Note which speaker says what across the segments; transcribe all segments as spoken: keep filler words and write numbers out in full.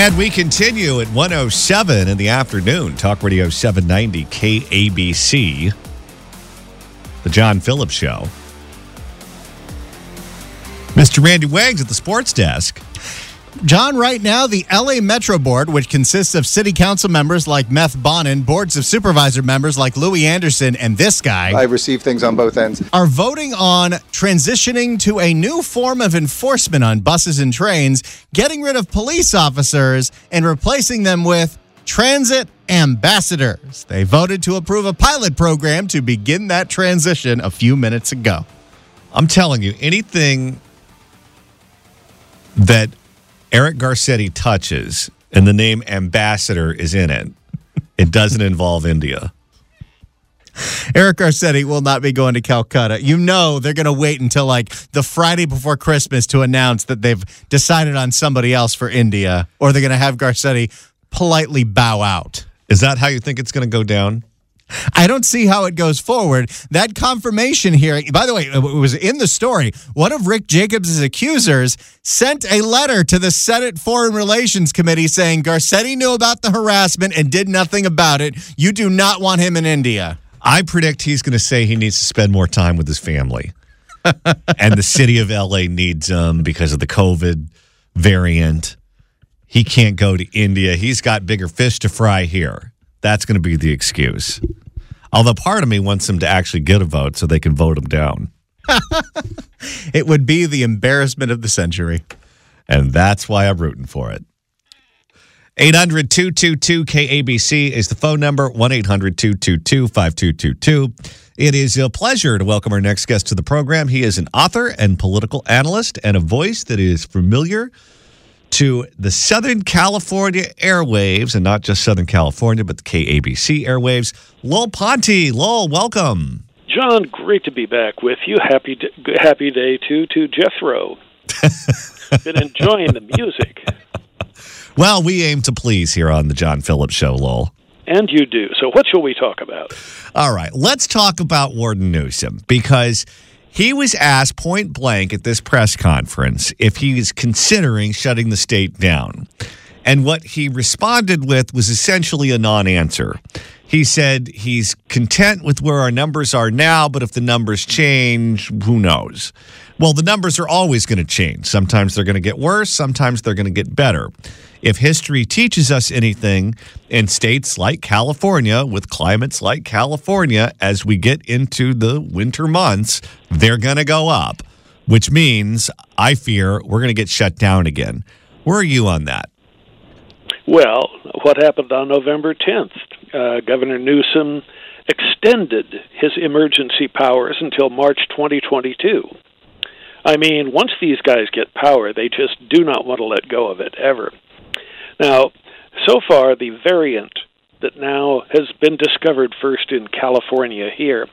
Speaker 1: And we continue at one oh seven in the afternoon. Talk Radio seven ninety K A B C. The John Phillips Show. Mister Randy Wags at the sports desk.
Speaker 2: John, right now, the L A Metro Board, which consists of city council members like Meth Bonin, boards of supervisor members like Louis Anderson, and this guy,
Speaker 3: I received things on both ends,
Speaker 2: are voting on transitioning to a new form of enforcement on buses and trains, getting rid of police officers and replacing them with transit ambassadors. They voted to approve a pilot program to begin that transition a few minutes ago.
Speaker 1: I'm telling you, anything that Eric Garcetti touches and the name ambassador is in it, it doesn't involve India.
Speaker 2: Eric Garcetti will not be going to Calcutta. You know they're going to wait until like the Friday before Christmas to announce that they've decided on somebody else for India, or they're going to have Garcetti politely bow out.
Speaker 1: Is that how you think it's going to go down?
Speaker 2: I don't see how it goes forward. That confirmation hearing, by the way, it was in the story. One of Rick Jacobs' accusers sent a letter to the Senate Foreign Relations Committee saying Garcetti knew about the harassment and did nothing about it. You do not want him in India.
Speaker 1: I predict he's going to say he needs to spend more time with his family. And the city of L A needs him because of the COVID variant. He can't go to India. He's got bigger fish to fry here. That's going to be the excuse. Although part of me wants them to actually get a vote so they can vote him down.
Speaker 2: It would be the embarrassment of the century.
Speaker 1: And that's why I'm rooting for it. eight hundred two two two K A B C is the phone number, one eight hundred two two two five two two two. It is a pleasure to welcome our next guest to the program. He is an author and political analyst and a voice that is familiar to the Southern California airwaves, and not just Southern California, but the K A B C airwaves. Lowell Ponte. Lowell, welcome.
Speaker 4: John, great to be back with you. Happy d- happy day, too, to Jethro. Been enjoying the music.
Speaker 1: Well, we aim to please here on the John Phillips Show, Lowell.
Speaker 4: And you do. So what shall we talk about?
Speaker 1: All right, let's talk about Warden Newsom, because he was asked point blank at this press conference if he is considering shutting the state down. And what he responded with was essentially a non-answer. He said he's content with where our numbers are now, but if the numbers change, who knows? Well, the numbers are always going to change. Sometimes they're going to get worse. Sometimes they're going to get better. If history teaches us anything, in states like California, with climates like California, as we get into the winter months, they're going to go up, which means, I fear, we're going to get shut down again. Where are you on that?
Speaker 4: Well, what happened on November tenth? Uh, Governor Newsom extended his emergency powers until March twenty twenty-two. I mean, once these guys get power, they just do not want to let go of it, ever. Now, so far, the variant that now has been discovered first in California here,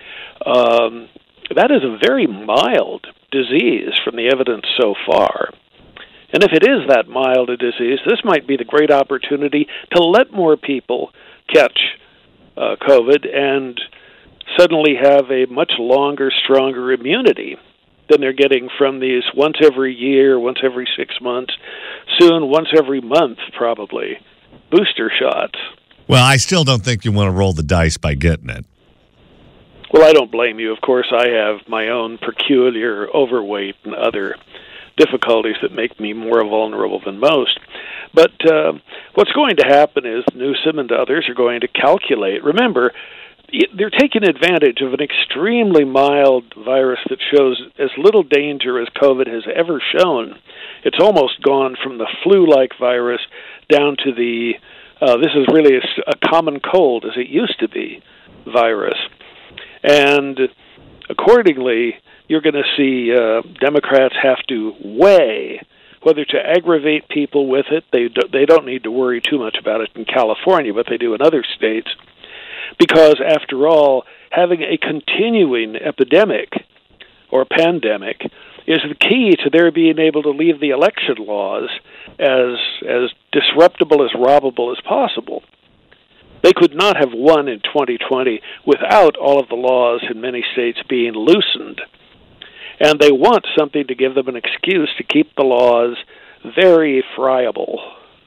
Speaker 4: um, that is a very mild disease from the evidence so far. And if it is that mild a disease, this might be the great opportunity to let more people catch uh, COVID and suddenly have a much longer, stronger immunity than they're getting from these once every year, once every six months, soon once every month, probably, booster shots.
Speaker 1: Well, I still don't think you want to roll the dice by getting it.
Speaker 4: Well, I don't blame you. Of course, I have my own peculiar overweight and other difficulties that make me more vulnerable than most. But uh, what's going to happen is Newsom and others are going to calculate. Remember, they're taking advantage of an extremely mild virus that shows as little danger as COVID has ever shown. It's almost gone from the flu-like virus down to the, uh, this is really a, a common cold as it used to be, virus. And accordingly, you're going to see uh, Democrats have to weigh whether to aggravate people with it. They do, they don't need to worry too much about it in California, but they do in other states. Because, after all, having a continuing epidemic or pandemic is the key to their being able to leave the election laws as as disruptible, as robbable as possible. They could not have won in twenty twenty without all of the laws in many states being loosened. And they want something to give them an excuse to keep the laws very friable.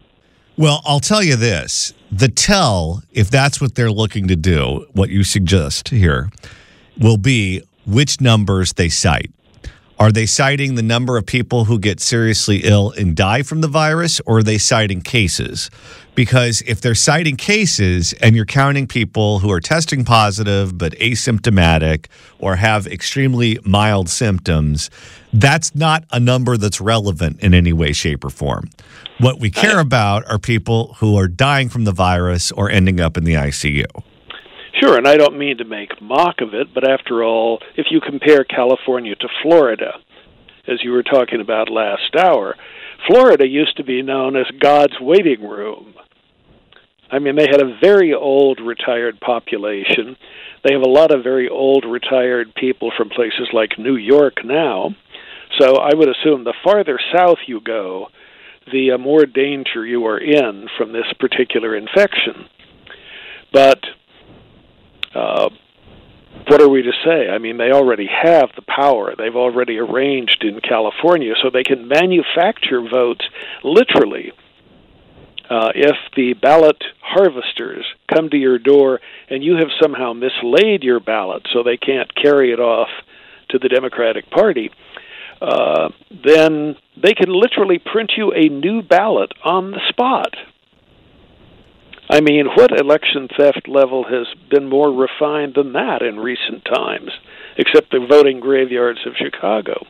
Speaker 1: Well, I'll tell you this. The tell, if that's what they're looking to do, what you suggest here, will be which numbers they cite. Are they citing the number of people who get seriously ill and die from the virus, or are they citing cases? Because if they're citing cases and you're counting people who are testing positive but asymptomatic or have extremely mild symptoms, that's not a number that's relevant in any way, shape, or form. What we care about are people who are dying from the virus or ending up in the I C U.
Speaker 4: Sure, and I don't mean to make mock of it, but after all, if you compare California to Florida, as you were talking about last hour, Florida used to be known as God's waiting room. I mean, they had a very old retired population. They have a lot of very old retired people from places like New York now. So I would assume the farther south you go, the uh, more danger you are in from this particular infection. But uh, what are we to say? I mean, they already have the power. They've already arranged in California, so they can manufacture votes literally. Uh, if the ballot harvesters come to your door and you have somehow mislaid your ballot so they can't carry it off to the Democratic Party, uh, then they can literally print you a new ballot on the spot. I mean, what election theft level has been more refined than that in recent times, except the voting graveyards of Chicago?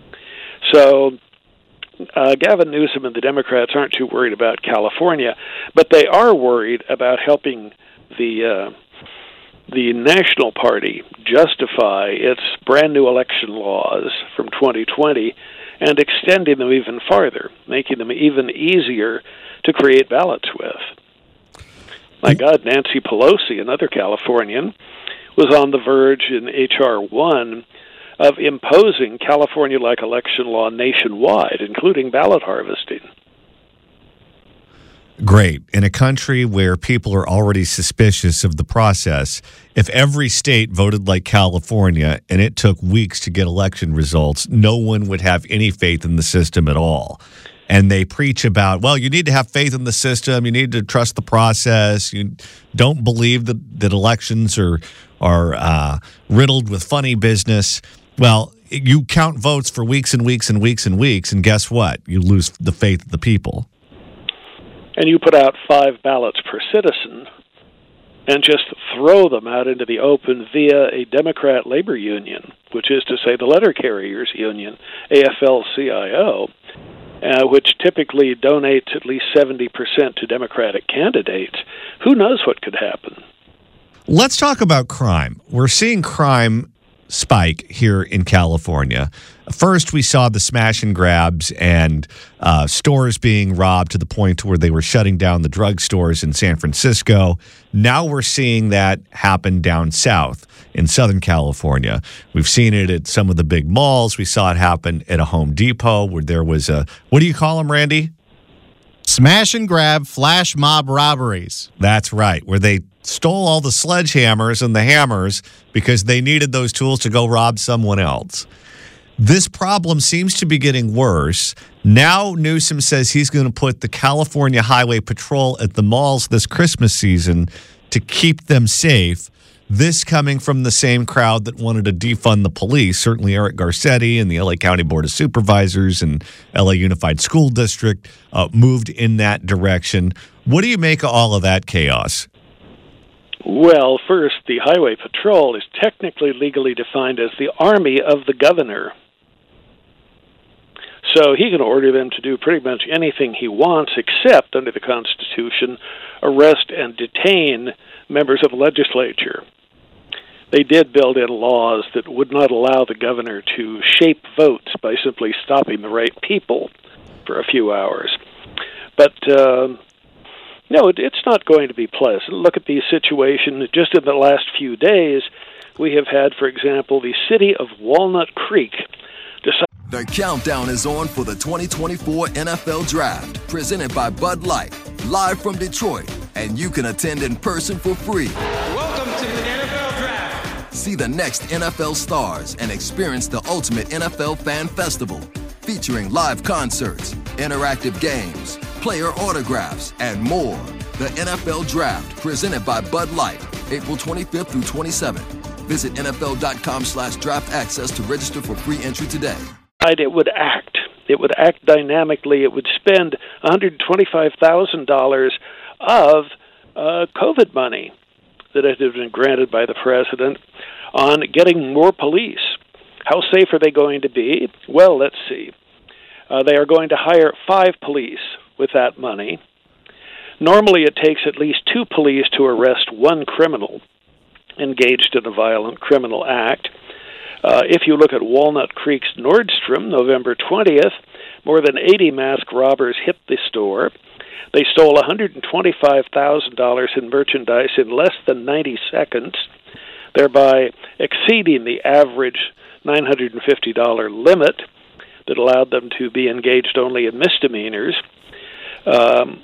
Speaker 4: So uh, Gavin Newsom and the Democrats aren't too worried about California, but they are worried about helping the uh, the National Party justify its brand new election laws from twenty twenty and extending them even farther, making them even easier to create ballots with. My God, Nancy Pelosi, another Californian, was on the verge in H R one of imposing California-like election law nationwide, including ballot harvesting.
Speaker 1: Great. In a country where people are already suspicious of the process, if every state voted like California and it took weeks to get election results, no one would have any faith in the system at all. And they preach about, well, you need to have faith in the system. You need to trust the process. You don't believe that, that elections are are uh, riddled with funny business. Well, you count votes for weeks and weeks and weeks and weeks, and guess what? You lose the faith of the people.
Speaker 4: And you put out five ballots per citizen and just throw them out into the open via a Democrat labor union, which is to say the letter carriers union, A F L C I O. Uh, which typically donates at least seventy percent to Democratic candidates. Who knows what could happen?
Speaker 1: Let's talk about crime. We're seeing crime spike here in California. First, we saw the smash and grabs and uh, stores being robbed to the point where they were shutting down the drugstores in San Francisco. Now we're seeing that happen down south in Southern California. We've seen it at some of the big malls. We saw it happen at a Home Depot where there was a, what do you call them, Randy?
Speaker 2: Smash and grab flash mob robberies.
Speaker 1: That's right, where they stole all the sledgehammers and the hammers because they needed those tools to go rob someone else. This problem seems to be getting worse. Now Newsom says he's going to put the California Highway Patrol at the malls this Christmas season to keep them safe. This coming from the same crowd that wanted to defund the police. Certainly Eric Garcetti and the L A County Board of Supervisors and L A Unified School District uh, moved in that direction. What do you make of all of that chaos?
Speaker 4: Well, first, the Highway Patrol is technically legally defined as the army of the governor. So he can order them to do pretty much anything he wants, except, under the Constitution, arrest and detain members of the legislature. They did build in laws that would not allow the governor to shape votes by simply stopping the right people for a few hours. But, uh, no, it, it's not going to be pleasant. Look at the situation. Just in the last few days, we have had, for example, the city of Walnut Creek decide.
Speaker 3: The countdown is on for the twenty twenty-four N F L Draft, presented by Bud Light, live from Detroit, and you can attend in person for free.
Speaker 5: Welcome to the N F L Draft.
Speaker 3: See the next N F L stars and experience the ultimate N F L fan festival, featuring live concerts, interactive games, player autographs, and more. The N F L Draft, presented by Bud Light, April twenty-fifth through twenty-seventh. Visit N F L dot com slash draft access to register for free entry today.
Speaker 4: It would act. It would act dynamically. It would spend one hundred twenty-five thousand dollars of uh, COVID money that had been granted by the president on getting more police. How safe are they going to be? Well, let's see. Uh, they are going to hire five police with that money. Normally it takes at least two police to arrest one criminal engaged in a violent criminal act. Uh, if you look at Walnut Creek's Nordstrom, November twentieth, more than eighty masked robbers hit the store. They stole one hundred twenty-five thousand dollars in merchandise in less than ninety seconds, thereby exceeding the average nine hundred fifty dollars limit that allowed them to be engaged only in misdemeanors. Um,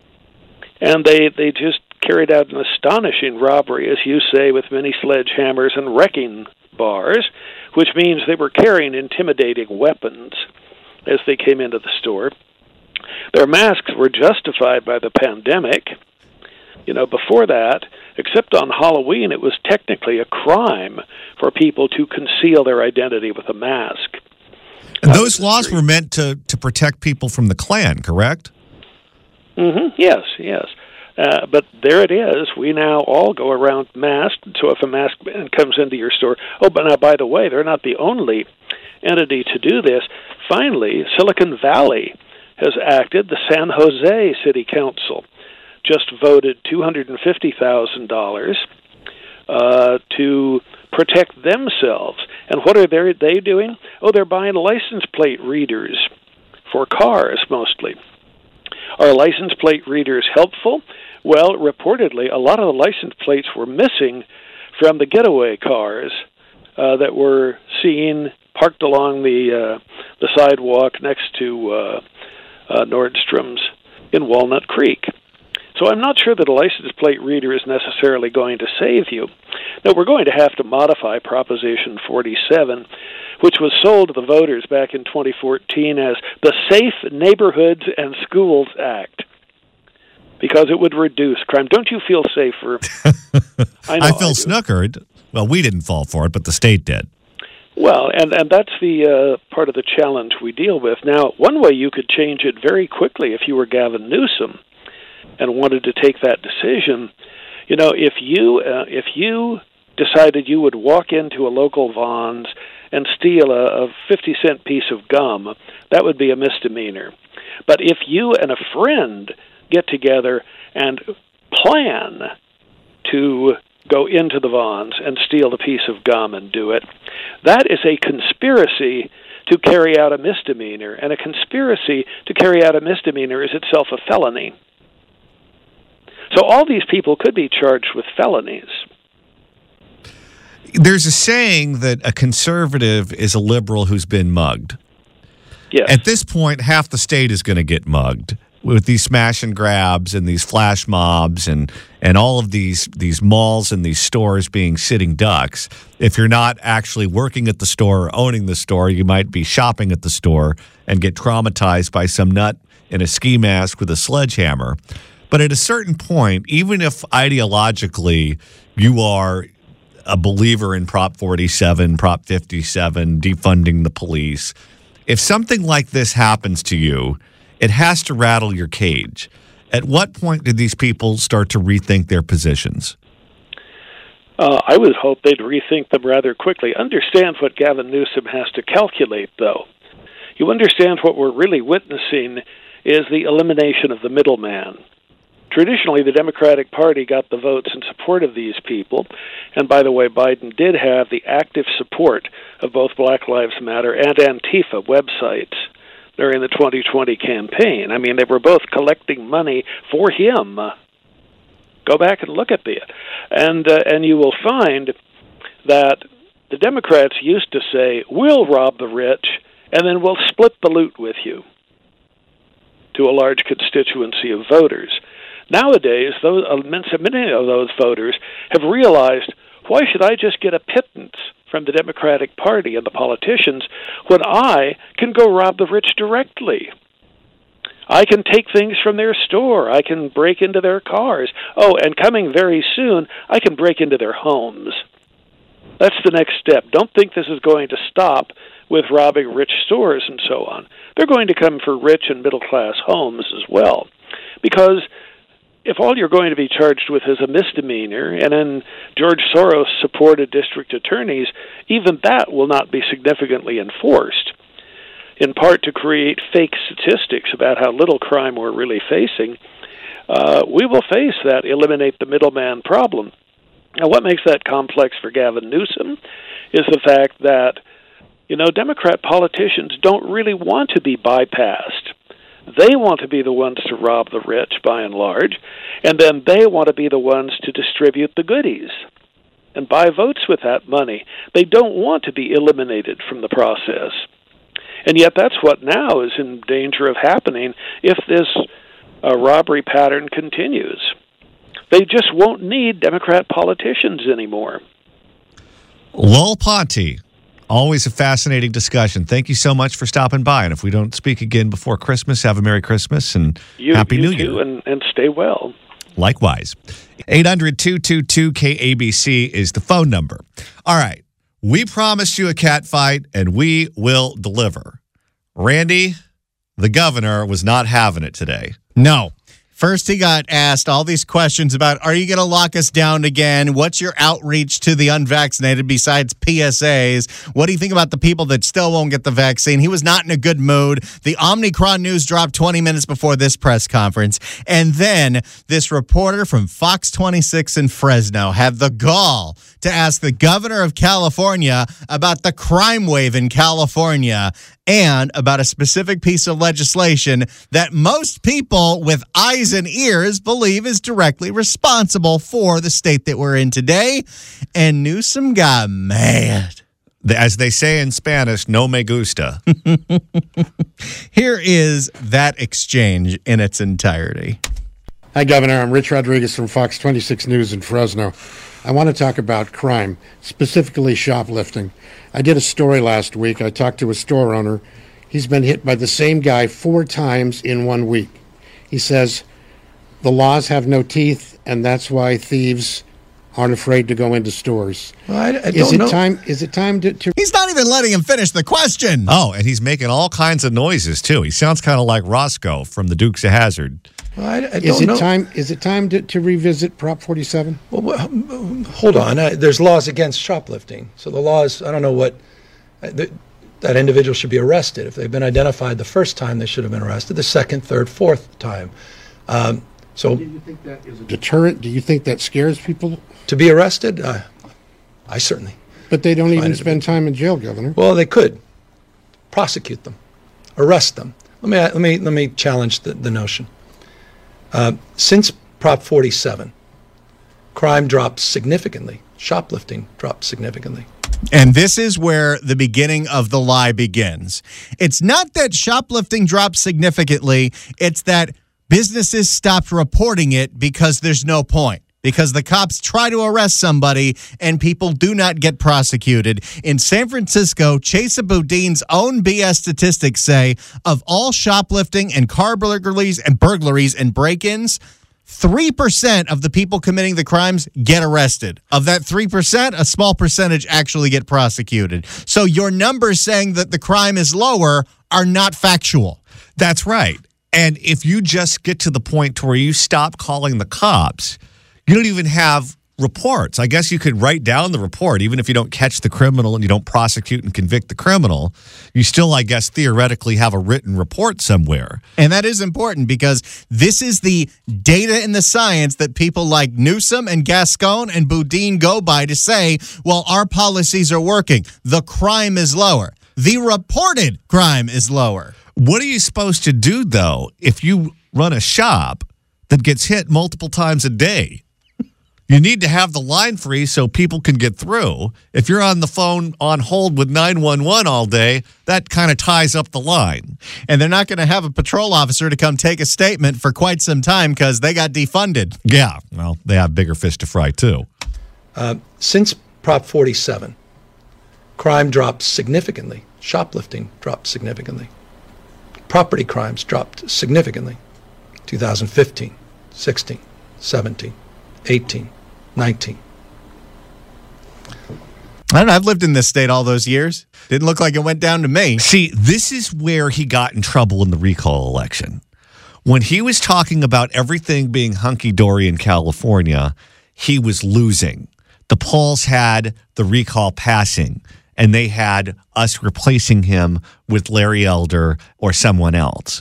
Speaker 4: and they, they just carried out an astonishing robbery, as you say, with many sledgehammers and wrecking bars, which means they were carrying intimidating weapons as they came into the store. Their masks were justified by the pandemic. You know, before that, except on Halloween, it was technically a crime for people to conceal their identity with a mask.
Speaker 1: And those laws were meant to, to protect people from the Klan, correct?
Speaker 4: Mm-hmm. Yes, yes. Uh, but there it is. We now all go around masked. So if a masked man comes into your store, oh, but now, by the way, they're not the only entity to do this. Finally, Silicon Valley has acted. The San Jose City Council just voted two hundred fifty thousand dollars uh, to protect themselves. And what are they, they doing? Oh, they're buying license plate readers for cars, mostly. Are license plate readers helpful? Well, reportedly, a lot of the license plates were missing from the getaway cars uh, that were seen parked along the uh, the sidewalk next to uh, uh, Nordstrom's in Walnut Creek. So I'm not sure that a license plate reader is necessarily going to save you. Now, we're going to have to modify Proposition forty-seven, which was sold to the voters back in twenty fourteen as the Safe Neighborhoods and Schools Act, because it would reduce crime. Don't you feel safer? I, know
Speaker 1: I feel
Speaker 4: I
Speaker 1: snookered. Well, we didn't fall for it, but the state did.
Speaker 4: Well, and, and that's the uh, part of the challenge we deal with. Now, one way you could change it very quickly if you were Gavin Newsom and wanted to take that decision, you know, if you uh, if you decided you would walk into a local Vons and steal a, a fifty cent piece of gum, that would be a misdemeanor. But if you and a friend get together and plan to go into the Vons and steal a piece of gum and do it, that is a conspiracy to carry out a misdemeanor, and a conspiracy to carry out a misdemeanor is itself a felony. So all these people could be charged with felonies.
Speaker 1: There's a saying that a conservative is a liberal who's been mugged.
Speaker 4: Yes.
Speaker 1: At this point, half the state is going to get mugged with these smash and grabs and these flash mobs and, and all of these, these malls and these stores being sitting ducks. If you're not actually working at the store or owning the store, you might be shopping at the store and get traumatized by some nut in a ski mask with a sledgehammer. But at a certain point, even if ideologically you are a believer in Prop forty-seven, Prop fifty-seven, defunding the police, if something like this happens to you, it has to rattle your cage. At what point did these people start to rethink their positions?
Speaker 4: Uh, I would hope they'd rethink them rather quickly. Understand what Gavin Newsom has to calculate, though. You understand what we're really witnessing is the elimination of the middleman. Traditionally, the Democratic Party got the votes in support of these people, and by the way, Biden did have the active support of both Black Lives Matter and Antifa websites during the twenty twenty campaign. I mean, they were both collecting money for him. Go back and look at it, and uh, and you will find that the Democrats used to say, "We'll rob the rich, and then we'll split the loot with you," to a large constituency of voters. Nowadays, those, many of those voters have realized, why should I just get a pittance from the Democratic Party and the politicians when I can go rob the rich directly? I can take things from their store. I can break into their cars. Oh, and coming very soon, I can break into their homes. That's the next step. Don't think this is going to stop with robbing rich stores and so on. They're going to come for rich and middle-class homes as well. Because if all you're going to be charged with is a misdemeanor, and in George Soros-supported district attorneys, even that will not be significantly enforced, in part to create fake statistics about how little crime we're really facing. Uh, we will face that eliminate the middleman problem. Now, what makes that complex for Gavin Newsom is the fact that, you know, Democrat politicians don't really want to be bypassed. They want to be the ones to rob the rich, by and large, and then they want to be the ones to distribute the goodies and buy votes with that money. They don't want to be eliminated from the process. And yet that's what now is in danger of happening if this uh, robbery pattern continues. They just won't need Democrat politicians anymore.
Speaker 1: Lowell Ponte, always a fascinating discussion. Thank you so much for stopping by. And if we don't speak again before Christmas, have a Merry Christmas and
Speaker 4: you,
Speaker 1: Happy
Speaker 4: you
Speaker 1: New
Speaker 4: too,
Speaker 1: Year.
Speaker 4: And, and stay well.
Speaker 1: Likewise. eight hundred, two two two, K A B C is the phone number. All right. We promised you a cat fight, and we will deliver. Randy, the governor, was not having it today.
Speaker 2: No. First, he got asked all these questions about, are you going to lock us down again? What's your outreach to the unvaccinated besides P S As? What do you think about the people that still won't get the vaccine? He was not in a good mood. The Omicron news dropped twenty minutes before this press conference. And then this reporter from Fox twenty-six in Fresno had the gall to ask the governor of California about the crime wave in California and about a specific piece of legislation that most people with eyes and ears believe is directly responsible for the state that we're in today. And Newsom got mad.
Speaker 1: As they say in Spanish, no me gusta.
Speaker 2: Here is that exchange in its entirety.
Speaker 6: Hi, Governor. I'm Rich Rodriguez from Fox twenty-six News in Fresno. I want to talk about crime, specifically shoplifting. I did a story last week. I talked to a store owner. He's been hit by the same guy four times in one week. He says the laws have no teeth, and that's why thieves aren't afraid to go into stores.
Speaker 7: Well, I, I don't
Speaker 6: is it
Speaker 7: know.
Speaker 6: time? Is it time to, to?
Speaker 2: He's not even letting him finish the question.
Speaker 1: Oh, and he's making all kinds of noises, too. He sounds kind of like Roscoe from the Dukes of Hazzard.
Speaker 7: Well, I, I don't
Speaker 6: Is it
Speaker 7: know.
Speaker 6: time? Is it time to, to revisit Prop forty-seven?
Speaker 7: Well, well, hold on. Uh, there's laws against shoplifting. So the laws, I don't know what, uh, th- that individual should be arrested. If they've been identified the first time, they should have been arrested the second, third, fourth time. Um, so
Speaker 6: Do you think that is a deterrent? Do you think that scares people?
Speaker 7: to be arrested, uh, I certainly.
Speaker 6: But they don't
Speaker 7: Find
Speaker 6: even
Speaker 7: it
Speaker 6: spend time in jail, Governor.
Speaker 7: Well, they could prosecute them, arrest them. Let me let me let me challenge the, the notion. Uh, since Prop forty-seven, crime dropped significantly. Shoplifting dropped significantly.
Speaker 2: And this is where the beginning of the lie begins. It's not that shoplifting dropped significantly. It's that businesses stopped reporting it because there's no point. Because the cops try to arrest somebody and people do not get prosecuted. In San Francisco, Chesa Boudin's own B S statistics say of all shoplifting and car burglaries and burglaries and break-ins, three percent of the people committing the crimes get arrested. Of that three percent, a small percentage actually get prosecuted. So your numbers saying that the crime is lower are not factual.
Speaker 1: That's right. And if you just get to the point to where you stop calling the cops, you don't even have reports. I guess you could write down the report, even if you don't catch the criminal and you don't prosecute and convict the criminal. You still, I guess, theoretically have a written report somewhere.
Speaker 2: And that is important because this is the data and the science that people like Newsom and Gascon and Boudin go by to say, well, our policies are working. The crime is lower. The reported crime is lower.
Speaker 1: What are you supposed to do, though, if you run a shop that gets hit multiple times a day? You need to have the line free so people can get through. If you're on the phone on hold with nine one one all day, that kind of ties up the line.
Speaker 2: And they're not going to have a patrol officer to come take a statement for quite some time because they got defunded.
Speaker 1: Yeah, well, they have bigger fish to fry, too.
Speaker 7: Uh, since Prop forty-seven, crime dropped significantly. Shoplifting dropped significantly. property crimes dropped significantly. two thousand fifteen, sixteen, seventeen, eighteen, nineteen.
Speaker 2: I don't know. I've lived in this state all those years. Didn't look like it went down to me.
Speaker 1: See, this is where he got in trouble in the recall election. When he was talking about everything being hunky-dory in California, he was losing. The polls had the recall passing, and they had us replacing him with Larry Elder or someone else.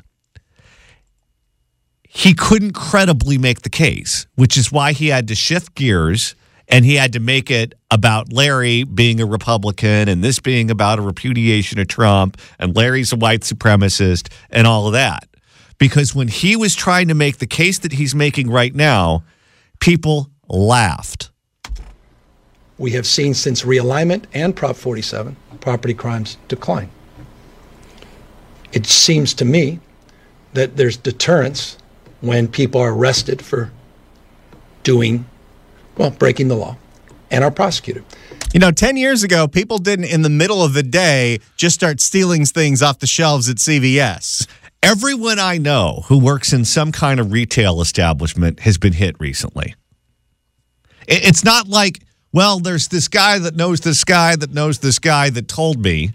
Speaker 1: He couldn't credibly make the case, which is why he had to shift gears, and he had to make it about Larry being a Republican and this being about a repudiation of Trump, and Larry's a white supremacist and all of that. Because when he was trying to make the case that he's making right now, people laughed.
Speaker 7: We have seen since realignment and Prop forty-seven, property crimes decline. It seems to me that there's deterrence when people are arrested for doing, well, breaking the law and are prosecuted.
Speaker 2: You know, ten years ago, people didn't, in the middle of the day, just start stealing things off the shelves at C V S.
Speaker 1: Everyone I know who works in some kind of retail establishment has been hit recently. It's not like, well, there's this guy that knows this guy that knows this guy that told me.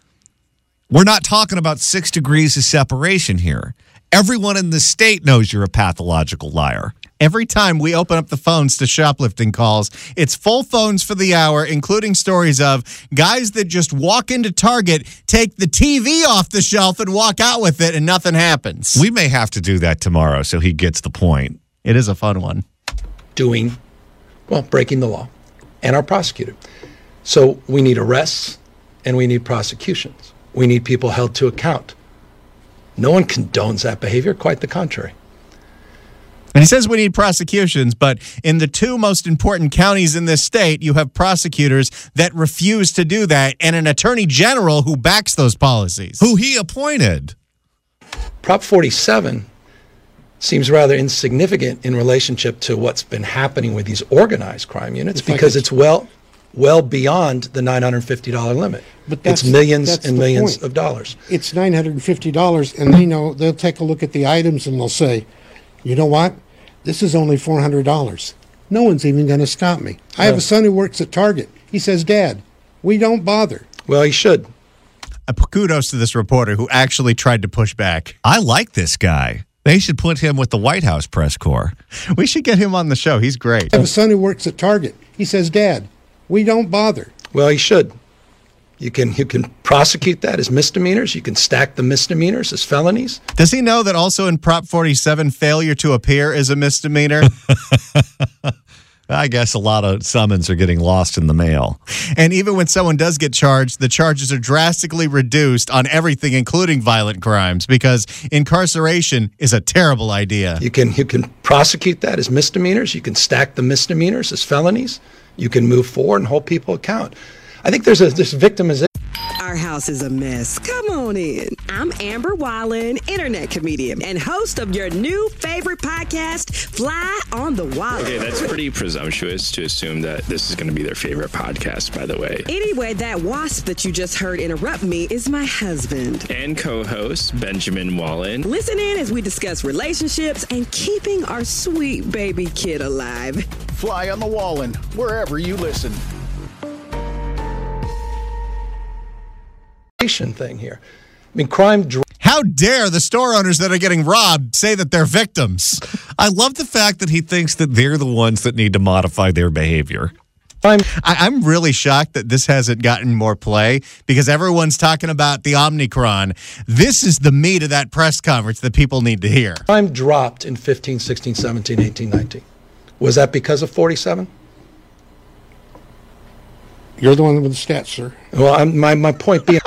Speaker 1: We're not talking about six degrees of separation here. Everyone in the state knows you're a pathological liar.
Speaker 2: Every time we open up the phones to shoplifting calls, it's full phones for the hour, including stories of guys that just walk into Target, take the T V off the shelf and walk out with it, and nothing happens.
Speaker 1: We may have to do that tomorrow so he gets the point.
Speaker 2: It is a fun one.
Speaker 7: Doing, well, breaking the law and are prosecuted. So we need arrests and we need prosecutions. We need people held to account. No one condones that behavior, quite the contrary.
Speaker 2: And he says we need prosecutions, but in the two most important counties in this state, you have prosecutors that refuse to do that and an attorney general who backs those policies.
Speaker 1: Who he appointed.
Speaker 7: Prop forty-seven seems rather insignificant in relationship to what's been happening with these organized crime units, because it's well well beyond the nine hundred fifty dollars limit.
Speaker 6: But that's,
Speaker 7: it's millions
Speaker 6: that's
Speaker 7: and
Speaker 6: the
Speaker 7: millions
Speaker 6: point.
Speaker 7: of dollars.
Speaker 6: It's nine hundred fifty dollars, and they know they'll take a look at the items and they'll say, you know what? This is only four hundred dollars. No one's even going to stop me. I have a son who works at Target. He says, Dad, we don't bother.
Speaker 7: Well, he should.
Speaker 2: Uh, kudos to this reporter who actually tried to push back.
Speaker 1: I like this guy. They should put him with the White House press corps.
Speaker 2: We should get him on the show. He's great.
Speaker 6: I have a son who works at Target. He says, Dad, we don't bother.
Speaker 7: Well, he should. You can you can prosecute that as misdemeanors. You can stack the misdemeanors as felonies.
Speaker 2: Does he know that also in Prop forty-seven, failure to appear is a misdemeanor?
Speaker 1: I guess a lot of summons are getting lost in the mail.
Speaker 2: And even when someone does get charged, the charges are drastically reduced on everything, including violent crimes, because incarceration is a terrible idea.
Speaker 7: You can you can prosecute that as misdemeanors. You can stack the misdemeanors as felonies. You can move forward and hold people account. I think there's a this victimization.
Speaker 8: Our house is a mess. Come on in. I'm Amber Wallen, internet comedian and host of your new favorite podcast, Fly on the Wallen.
Speaker 9: Okay, that's pretty presumptuous to assume that this is going to be their favorite podcast, by the way.
Speaker 8: Anyway, that wasp that you just heard interrupt me is my husband.
Speaker 9: And co-host, Benjamin Wallen.
Speaker 8: Listen in as we discuss relationships and keeping our sweet baby kid alive.
Speaker 10: Fly on the Wallen, wherever you listen.
Speaker 7: Thing here. I mean, crime. Dr-
Speaker 2: How dare the store owners that are getting robbed say that they're victims?
Speaker 1: I love the fact that he thinks that they're the ones that need to modify their behavior.
Speaker 2: I'm, I, I'm really shocked that this hasn't gotten more play because everyone's talking about the Omicron. This is the meat of that press conference that people need to hear.
Speaker 7: Crime dropped in fifteen, sixteen, seventeen, eighteen, nineteen. Was that because of forty-seven?
Speaker 6: You're the one with the stats, sir.
Speaker 7: Well, I'm, my, my point being...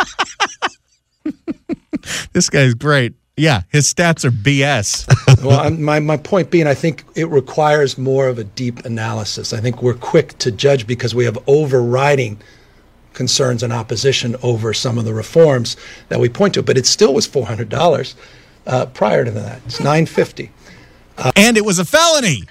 Speaker 2: This guy's great. Yeah, his stats are B S.
Speaker 7: Well, I'm, my, my point being, I think it requires more of a deep analysis. I think we're quick to judge because we have overriding concerns and opposition over some of the reforms that we point to. But it still was four hundred dollars uh, prior to that. It's nine hundred fifty dollars. Uh,
Speaker 2: and it was a felony.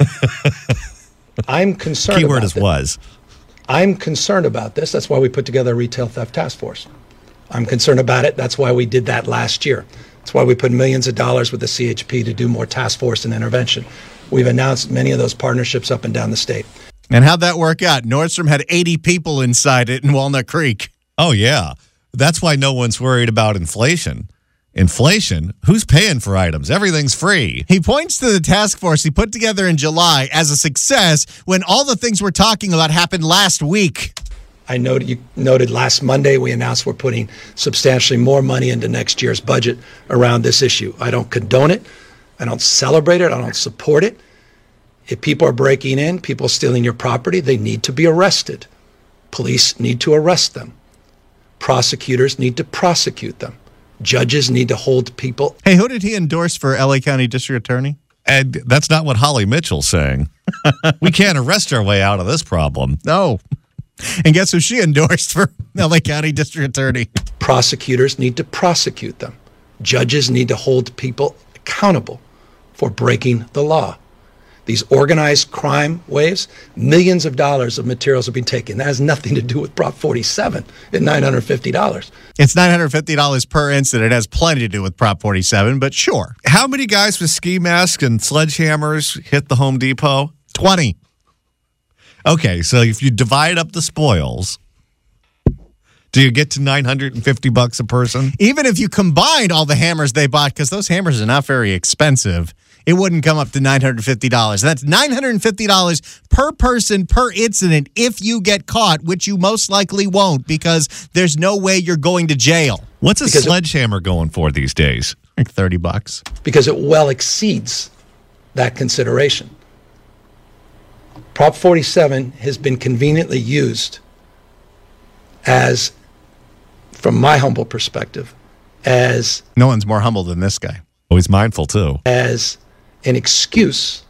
Speaker 7: I'm concerned
Speaker 1: Keyword
Speaker 7: about
Speaker 1: is
Speaker 7: this.
Speaker 1: was.
Speaker 7: I'm concerned about this. That's why we put together a retail theft task force. I'm concerned about it. That's why we did that last year. That's why we put millions of dollars with the C H P to do more task force and intervention. We've announced many of those partnerships up and down the state.
Speaker 2: And how'd that work out? Nordstrom had eighty people inside it in Walnut Creek.
Speaker 1: Oh, yeah. That's why no one's worried about inflation. Inflation? Who's paying for items? Everything's free.
Speaker 2: He points to the task force he put together in July as a success when all the things we're talking about happened last week.
Speaker 7: I noted, you noted last Monday we announced we're putting substantially more money into next year's budget around this issue. I don't condone it. I don't celebrate it. I don't support it. If people are breaking in, people stealing your property, they need to be arrested. Police need to arrest them. Prosecutors need to prosecute them. Judges need to hold people.
Speaker 2: Hey, who did he endorse for L A County District Attorney?
Speaker 1: And that's not what Holly Mitchell's saying. We can't arrest our way out of this problem.
Speaker 2: No. And guess who she endorsed for L A County District Attorney?
Speaker 7: Prosecutors need to prosecute them. Judges need to hold people accountable for breaking the law. These organized crime waves, millions of dollars of materials have been taken. That has nothing to do with Prop forty-seven at nine hundred fifty dollars.
Speaker 2: It's nine hundred fifty dollars per incident. It has plenty to do with Prop forty-seven, but sure.
Speaker 1: How many guys with ski masks and sledgehammers hit the Home Depot?
Speaker 2: twenty.
Speaker 1: Okay, so if you divide up the spoils, do you get to nine hundred fifty bucks a person?
Speaker 2: Even if you combined all the hammers they bought, because those hammers are not very expensive, it wouldn't come up to nine hundred fifty dollars. That's nine hundred fifty dollars per person per incident if you get caught, which you most likely won't because there's no way you're going to jail.
Speaker 1: What's a
Speaker 7: Because
Speaker 1: sledgehammer going for these days?
Speaker 2: Like thirty bucks.
Speaker 7: Because it well exceeds that consideration. Prop forty-seven has been conveniently used as, from my humble perspective, as
Speaker 2: No one's more humble than this guy.
Speaker 1: Oh, he's mindful, too.
Speaker 7: as an excuse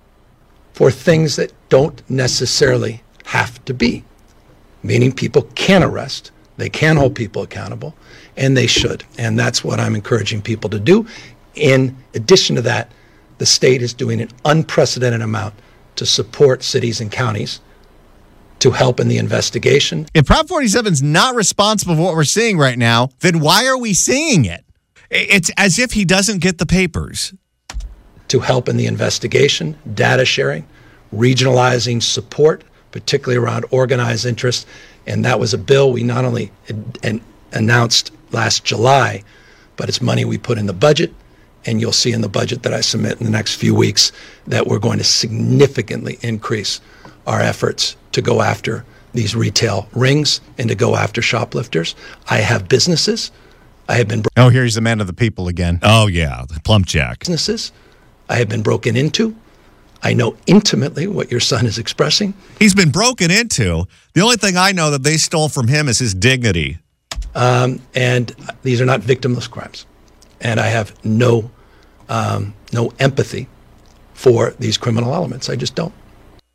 Speaker 7: for things that don't necessarily have to be. Meaning people can arrest, they can hold people accountable, and they should. And that's what I'm encouraging people to do. In addition to that, the state is doing an unprecedented amount to support cities and counties to help in the investigation.
Speaker 2: If Prop forty-seven is not responsible for what we're seeing right now, then why are we seeing it?
Speaker 1: It's as if he doesn't get the papers.
Speaker 7: To help in the investigation, data sharing, regionalizing support, particularly around organized interest. And that was a bill we not only ad- an- announced last July, but it's money we put in the budget. And you'll see in the budget that I submit in the next few weeks that we're going to significantly increase our efforts to go after these retail rings and to go after shoplifters. I have businesses. I have been...
Speaker 2: Oh, here's the man of the people again.
Speaker 1: Oh, yeah, the plump jack.
Speaker 7: Businesses. I have been broken into. I know intimately what your son is expressing.
Speaker 1: He's been broken into. The only thing I know that they stole from him is his dignity.
Speaker 7: Um, and these are not victimless crimes. And I have no um, no empathy for these criminal elements. I just don't.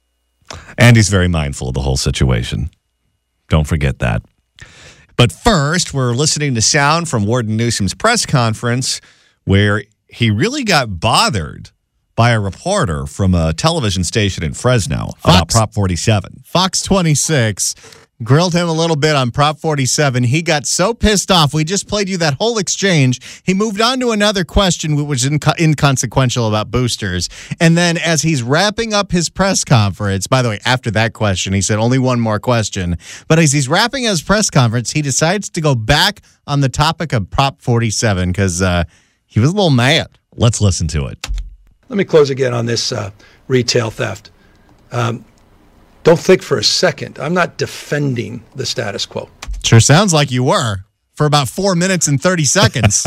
Speaker 1: And he's very mindful of the whole situation. Don't forget that. But first, we're listening to sound from Warden Newsom's press conference where he really got bothered by a reporter from a television station in Fresno
Speaker 2: Fox,
Speaker 1: about Prop forty-seven.
Speaker 2: Fox twenty-six grilled him a little bit on Prop forty-seven. He got so pissed off. We just played you that whole exchange. He moved on to another question, which was inco- inconsequential about boosters. And then as he's wrapping up his press conference, by the way, after that question, he said only one more question. But as he's wrapping his press conference, he decides to go back on the topic of Prop forty-seven because uh, he was a little mad.
Speaker 1: Let's listen to it.
Speaker 7: Let me close again on this uh, retail theft. Um, don't think for a second. I'm not defending the status quo.
Speaker 2: Sure sounds like you were for about four minutes and thirty seconds.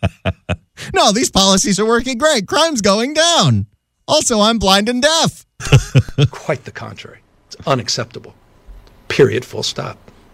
Speaker 2: No, these policies are working great. Crime's going down. Also, I'm blind and deaf.
Speaker 7: Quite the contrary. It's unacceptable. Period. Full stop.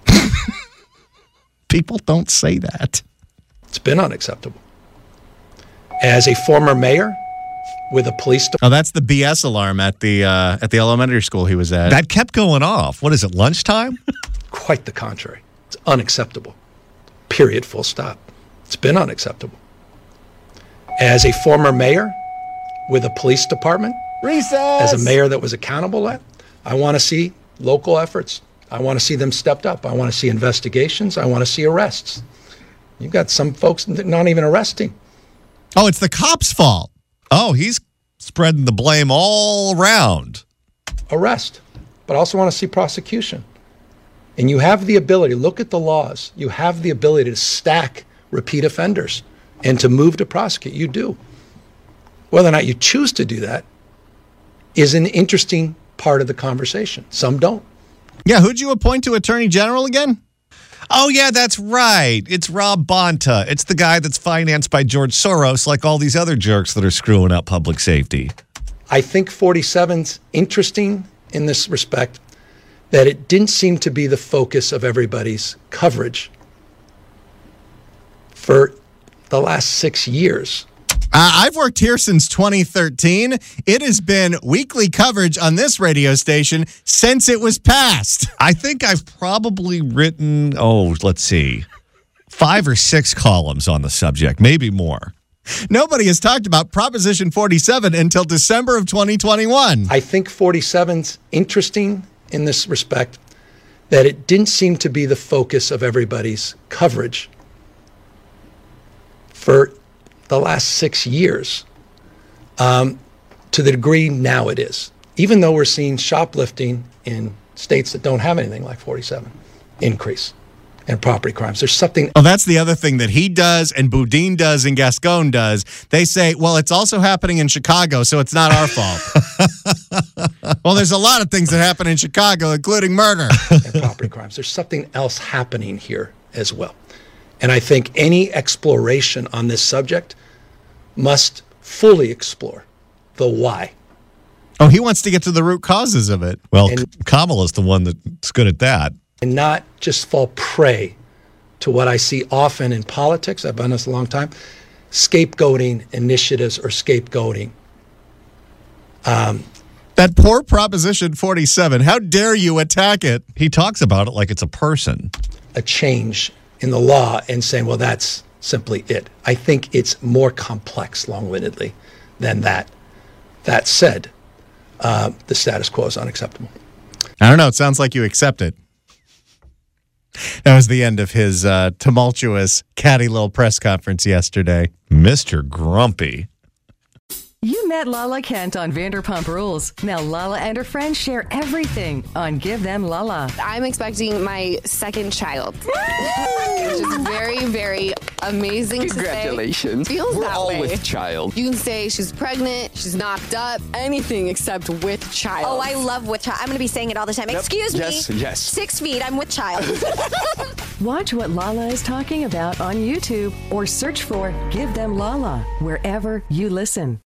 Speaker 2: People don't say that.
Speaker 7: It's been unacceptable. As a former mayor with a police
Speaker 2: Oh, that's the B S alarm at the uh, at the elementary school he was at.
Speaker 1: That kept going off. What is it, lunchtime?
Speaker 7: Quite the contrary. It's unacceptable. Period. Full stop. It's been unacceptable. As a former mayor with a police department,
Speaker 2: Recess.
Speaker 7: as a mayor that was accountable at, I want to see local efforts. I want to see them stepped up. I want to see investigations. I want to see arrests. You've got some folks not even arresting.
Speaker 2: Oh, it's the cops' fault.
Speaker 1: Oh, he's spreading the blame all around.
Speaker 7: Arrest, but I also want to see prosecution. And you have the ability, look at the laws, you have the ability to stack repeat offenders and to move to prosecute. You do. Whether or not you choose to do that is an interesting part of the conversation. Some don't.
Speaker 2: Yeah, who'd you appoint to Attorney General again?
Speaker 1: Oh, yeah, that's right. It's Rob Bonta. It's the guy that's financed by George Soros, like all these other jerks that are screwing up public safety.
Speaker 7: I think forty-seven's interesting in this respect, that it didn't seem to be the focus of everybody's coverage for the last six years.
Speaker 2: Uh, I've worked here since twenty thirteen. It has been weekly coverage on this radio station since it was passed.
Speaker 1: I think I've probably written, oh, let's see, five or six columns on the subject, maybe more.
Speaker 2: Nobody has talked about Proposition forty-seven until December of twenty twenty-one.
Speaker 7: I think forty-seven's interesting in this respect, that it didn't seem to be the focus of everybody's coverage for the last six years, um, to the degree now it is. Even though we're seeing shoplifting in states that don't have anything like forty-seven increase, and property crimes. There's something.
Speaker 2: Oh, that's the other thing that he does and Boudin does and Gascon does. They say, well, it's also happening in Chicago, so it's not our fault. Well, there's a lot of things that happen in Chicago, including murder.
Speaker 7: And property crimes. There's something else happening here as well. And I think any exploration on this subject must fully explore the why.
Speaker 2: Oh, he wants to get to the root causes of it.
Speaker 1: Well,
Speaker 7: And-
Speaker 1: Kamala's the one that's good at that.
Speaker 7: And not just fall prey to what I see often in politics. I've done this a long time. Scapegoating initiatives or scapegoating. Um,
Speaker 2: That poor Proposition forty-seven, how dare you attack it?
Speaker 1: He talks about it like it's a person.
Speaker 7: a change in the law and saying, well, that's simply it. I think it's more complex, long-windedly, than that. That said, uh, the status quo is unacceptable.
Speaker 2: I don't know. It sounds like you accept it. That was the end of his uh, tumultuous, catty little press conference yesterday.
Speaker 1: Mister Grumpy.
Speaker 11: You met Lala Kent on Vanderpump Rules. Now Lala and her friends share everything on Give Them Lala.
Speaker 12: I'm expecting my second child, which is very, very amazing.
Speaker 13: Congratulations.
Speaker 12: To say. Feels
Speaker 13: We're
Speaker 12: that
Speaker 13: all
Speaker 12: way.
Speaker 13: with child.
Speaker 12: You can say she's pregnant, she's knocked up, anything except with child.
Speaker 14: Oh, I love with child. I'm going to be saying it all the time.
Speaker 13: Yep.
Speaker 14: Excuse
Speaker 13: Yes,
Speaker 14: me.
Speaker 13: yes.
Speaker 14: Six feet. I'm with child.
Speaker 11: Watch what Lala is talking about on YouTube or search for Give Them Lala wherever you listen.